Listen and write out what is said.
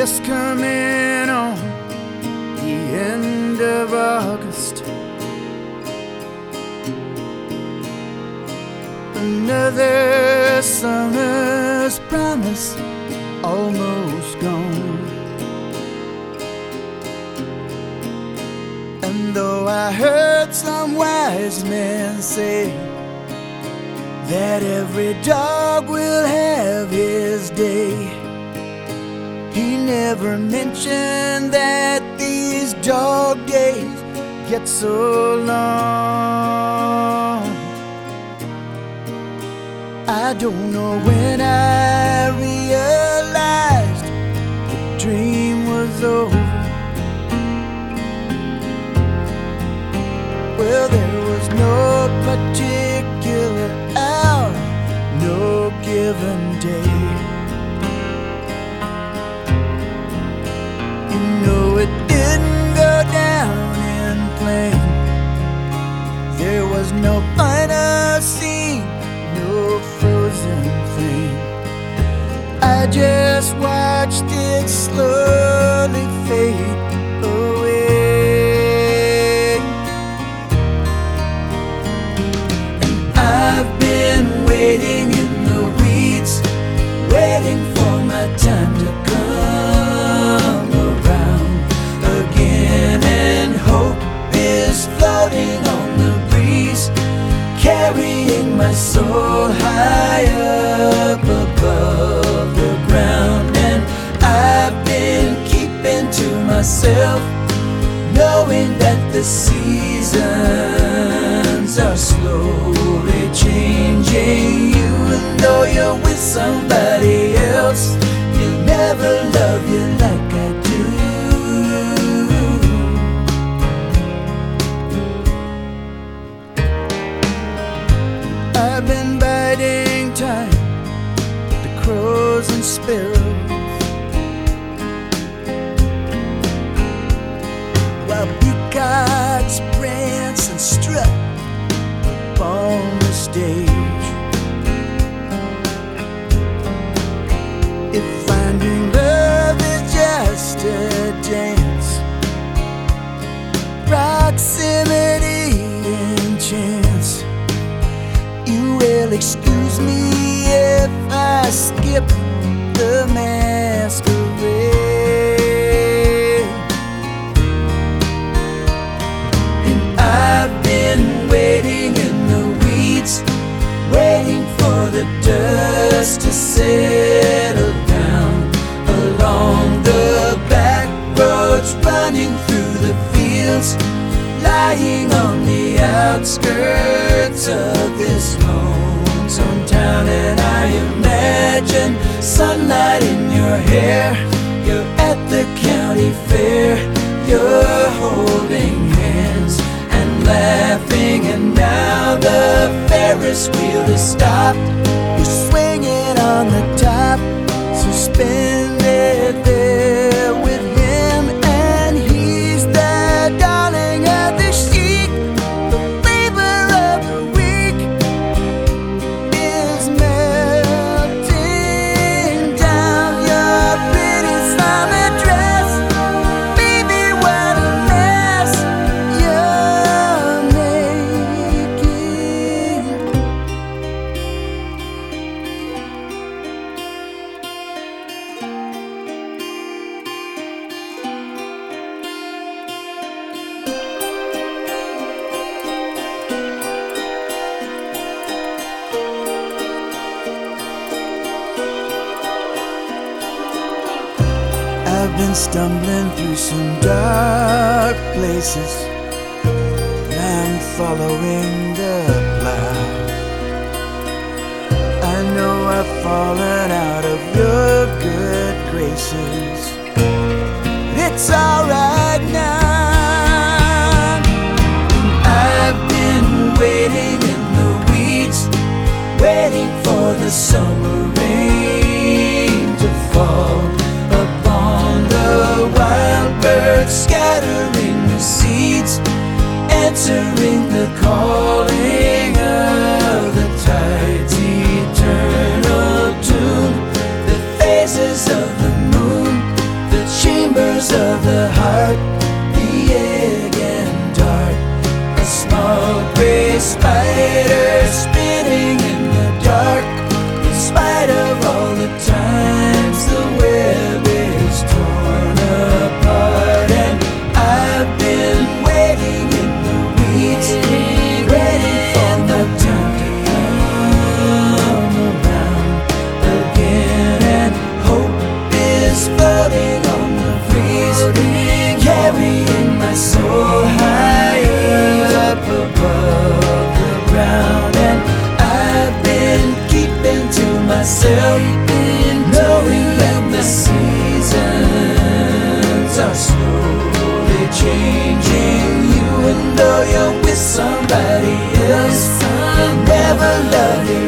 just coming on the end of August. Another summer's promise almost gone. And though I heard some wise men say that every dog will have his day, he never mentioned that these dog days get so long. I don't know when I realized the dream was over. Well, there was no particular hour, no given day. You know it didn't go down in plain. There was no final scene, no frozen thing. I just watched it slowly fade away. And I've been waiting in the weeds, waiting for my time to come around again. And hope is floating on the breeze, carrying my soul high up above the ground. And I've been keeping to myself, knowing that the seasons are slowly changing. Even though you're with somebody else, you'll never love you like I do. I've been biding time with the crows and sparrows, while peacocks prance and strut upon the stage. If finding love is just a dance, proximity and chance, you will excuse me if I skip the masquerade. And I've been waiting in the weeds, waiting for the dust to settle down along the back roads, running through the fields, lying on the outskirts of this lonesome town. And I imagine sunlight in your hair, you're at the county fair, you're holding hands and laughing. And now the Ferris wheel is stopped, you're swinging on the top, suspended there with him. And he's the darling of the chic, the flavor of the week is melting down your pretty summer dress. Baby, what a mess you're making. I've been stumbling through some dark places, and I'm following the plow. I know I've fallen out of your good graces, but it's alright now. I've been waiting in the weeds, waiting for the summer rain to fall upon the wild birds, scattering the seeds, answering the calling of the tide's eternal tune. The phases of the moon, the changing. You and though you're with somebody else, you never love you